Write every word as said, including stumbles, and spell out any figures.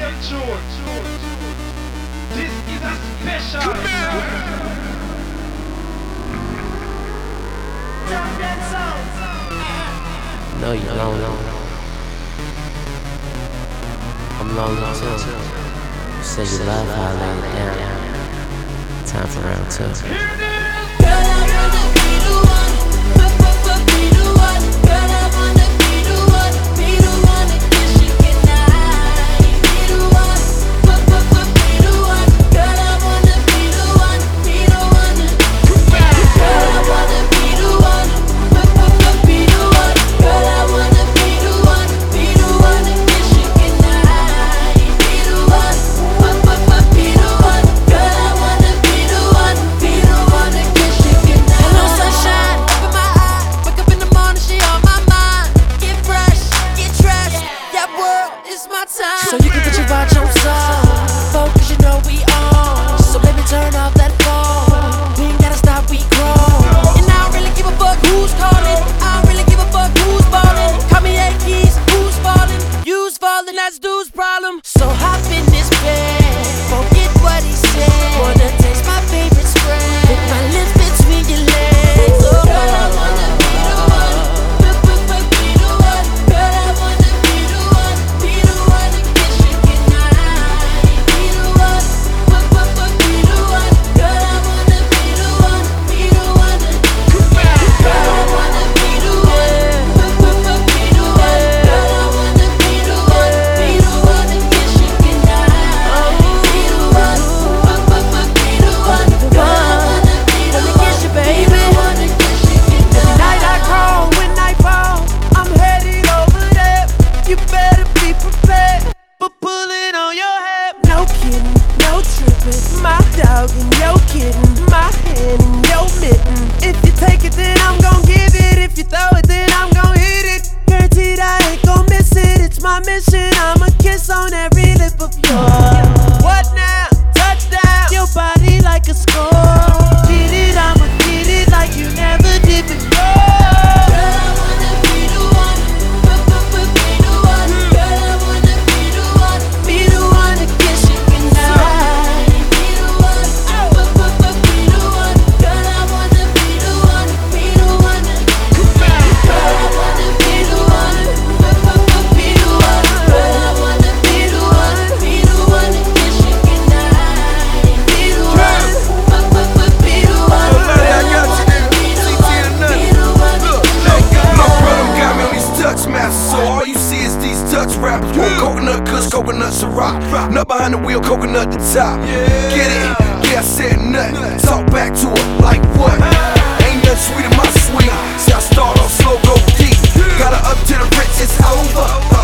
them tune. This is a special. No, you're lonely. I'm lonely too. You said you love how I lay it down. Time for round two. Girl, I wanna be the one, be the one. Girl, I wanna be the one, be the one that kiss you goodnight. Be the one, be the one. Girl, I wanna be the one, be the one. Girl, I wanna be the one, be the one. Girl, I wanna be the one, be the one that kiss you goodnight. Be the one, be the one. Girl, I wanna be the one, be the one that kiss you goodnight. Hello sunshine, open my eye. Wake up in the morning, she on my mind. Get fresh, get trashed. That world is my time. So you can put your watch on slow, focus, you know we on. So baby, turn off that phone. We ain't gotta stop, we grow. And I don't really give a fuck who's calling. I don't really give a fuck who's ballin'. Call me eight keys, who's falling? You's falling, that's dude's problem. So hop in this bed, forget what he said. Wanna taste my favorite spread, put my lips between your legs. Oh, girl, I wanna be the one, be the one. Girl, I wanna be the one, be the one that kiss you goodnight. Be the one, be the one. Girl, I wanna be the one, be the one. Girl, I wanna be the one, be the one. Girl, I wanna be the one, be the one that kiss you goodnight. Be the one, be the one. Girl, I wanna be the one, be the one that kiss you goodnight. Night I call, when night fall, I'm headed over there. You better be prepared for pulling on your head. No kidding, no tripping. My dog and your kitten, my hand in your mitten. If you take it, then I'm gon' give it. If you throw it, then I'm gon' hit it. Guaranteed I ain't gon' miss it. It's my mission. I'ma kiss on every lip of yours. What now? Touchdown. Your body like a score. Get it, I'ma get it like you never did before. Girl, I wanna be the one, be the one. Girl, I wanna be the one, be the one that kiss you goodnight. Be the one, be the one. Girl, I wanna be the one, be the one. Girl, I wanna be the one, be the one. Girl, I wanna be the one, be the one that kiss you goodnight. Be the one, be the one. Girl, I wanna be the one, be the one. My brother got me on these Dutch masters, so all you see is these Dutch rappers. Want coconut kush, coconut Ciroc. Nut behind the wheel, coconut the top. Get it? Yeah, I said nut. Talk back to her like what? Ain't nothing sweet in my sweet. See, I start off slow, go deep. Got her up to the rich, it's over.